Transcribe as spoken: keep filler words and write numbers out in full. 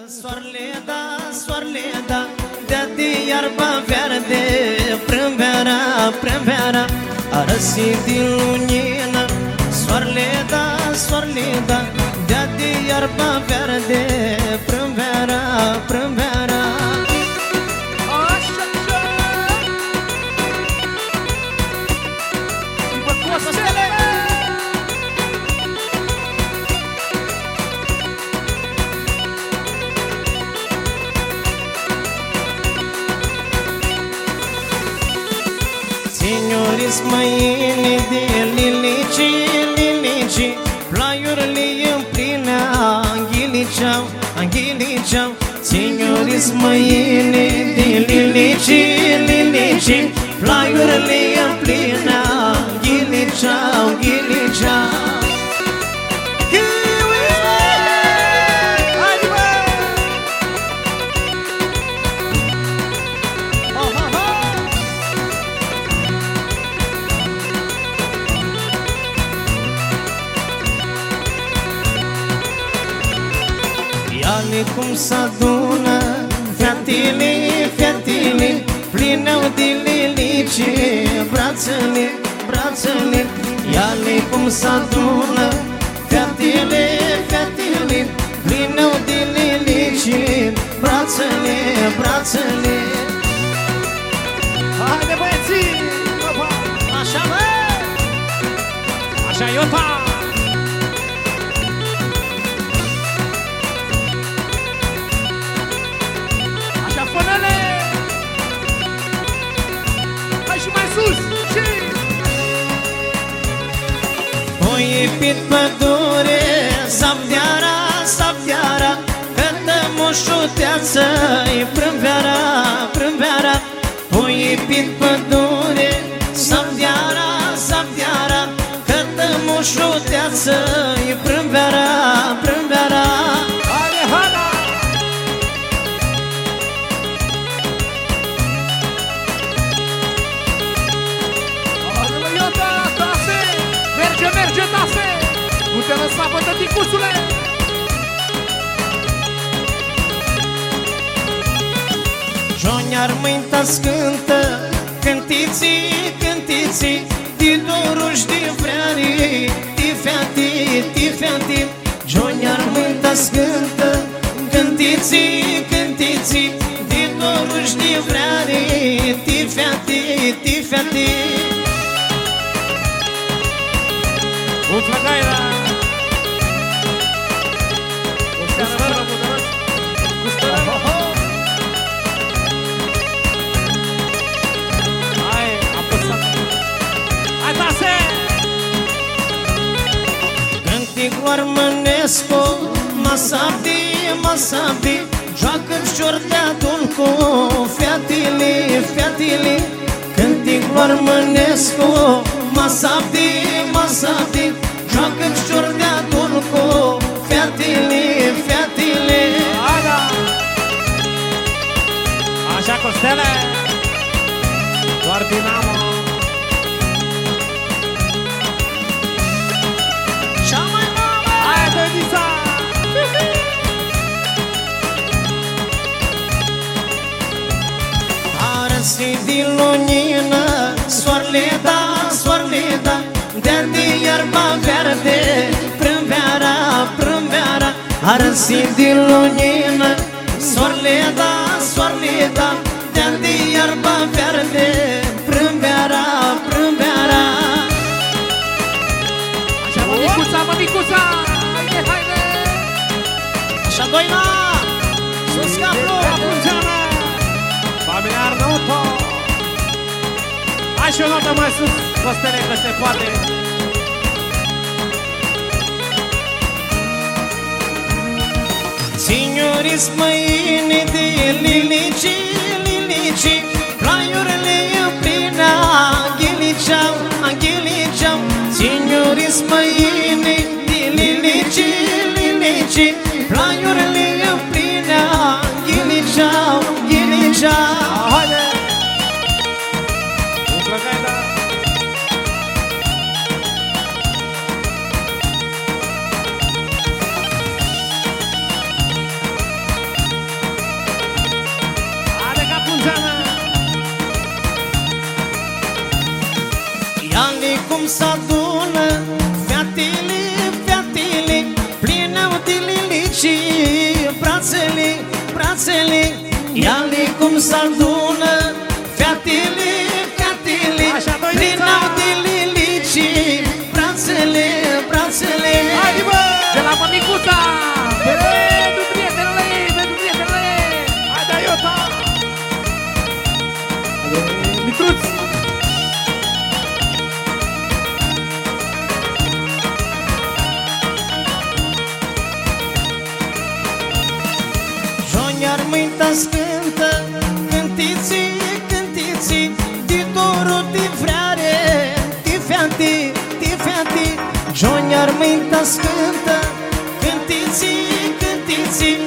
Soarele da, soarele da, de iarba verde, primăvara, primăvara, a răsit din lumină. Soarele da, soarele da, de iarba verde, primăvara, primăvara. Signoris mâine de lilici, lilici, plaiurile în plină, anghiliceau, anghiliceau. Signoris mâine de lilici, lilici, plaiurile în plină, anghiliceau, anghiliceau. Iale cum s-adună fetele, fetele, plină de lilici, brațele, brațele. Iale cum s-adună fetele, fetele, plină de lilici, brațele, brațele. Haide băieții! Așa bă! Așa Iota! Fănele! Hai și mai sus! Și... O ipit pădure, sapteara, sapteara, cântă moșuteață-i primăvara, primăvara. O ipit pădure, sapteara, sapteara, cântă moșuteață-i primăvara, primăvara. Haide, Hana! Merge, merge, tase! Nu te lăsa, bă, tăticusule! Joniar mâinta scântă, cântiții, cântiții, di doruși de vreari, di feati, di feati. Joniar mâinta scântă, cântiții, cântiții, di doruși de vreari, di feati, di feati. Uți-la gaira! Cu stără, cu stără, cu stără! Hai, apăsat! Hai, tase! Cântic Oarmănescu, Masabdi, Masabdi, joacă-ți ciordeatul cu fetele, fetele. Cântic Oarmănescu, Masabdi, Masabdi, joacă-ți ciordeatul cu fetele, fetele. Ada! Așa, Costele! Doar Dinamo! Cea mai mare! Aia, Dănița! A răsit din lumină, soarele da, soarele da, de iarba verde, primăvara, primăvara. A răsit din lumină, soarele da, soarele da, de iarba verde, primăvara, primăvara. Așa, mămicuța, mămicuța! Haide, haide! Așa, Doina! Sus capul! Apungeană! Familia Arnauto! Hai și o notă mai sus, Costele, că se poate! Signoris mâine de lilici, lilici, plaiurile în plină, anghiliceau, anghiliceau. Signoris mâine de lilici, lilici, plaiurile în plină, anghiliceau, anghiliceau. Haide! Umpla gaida! brațele, brațele, ia-le cum s-adună, fiatele, fiatele, prin au de lilici, brațele, brațele. Haide, bă! De la mămicuța! Pentru prietenele, pentru prietenele! Haide, Iota! Mitruț! Iar mâinta scântă, cântiți, cântiți, di dorul di vreare, di fianti, di fianti. Iar mâinta scântă, cântiți, cântiți,